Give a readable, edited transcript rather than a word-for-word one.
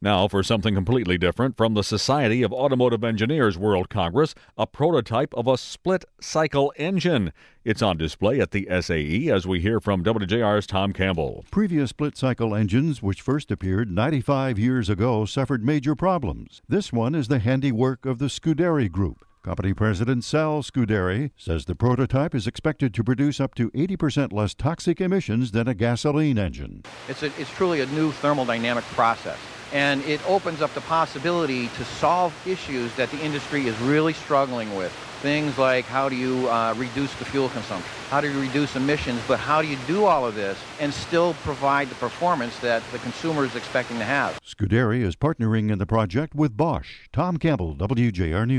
Now for something completely different from the Society of Automotive Engineers World Congress, a prototype of a split-cycle engine. It's on display at the SAE as we hear from WJR's Tom Campbell. Previous split-cycle engines, which first appeared 95 years ago, suffered major problems. This one is the handiwork of the Scuderi Group. Company President Sal Scuderi says the prototype is expected to produce up to 80% less toxic emissions than a gasoline engine. It's truly a new thermodynamic process, and it opens up the possibility to solve issues that the industry is really struggling with. Things like how do you reduce the fuel consumption, how do you reduce emissions, but how do you do all of this and still provide the performance that the consumer is expecting to have. Scuderi is partnering in the project with Bosch. Tom Campbell, WJR News.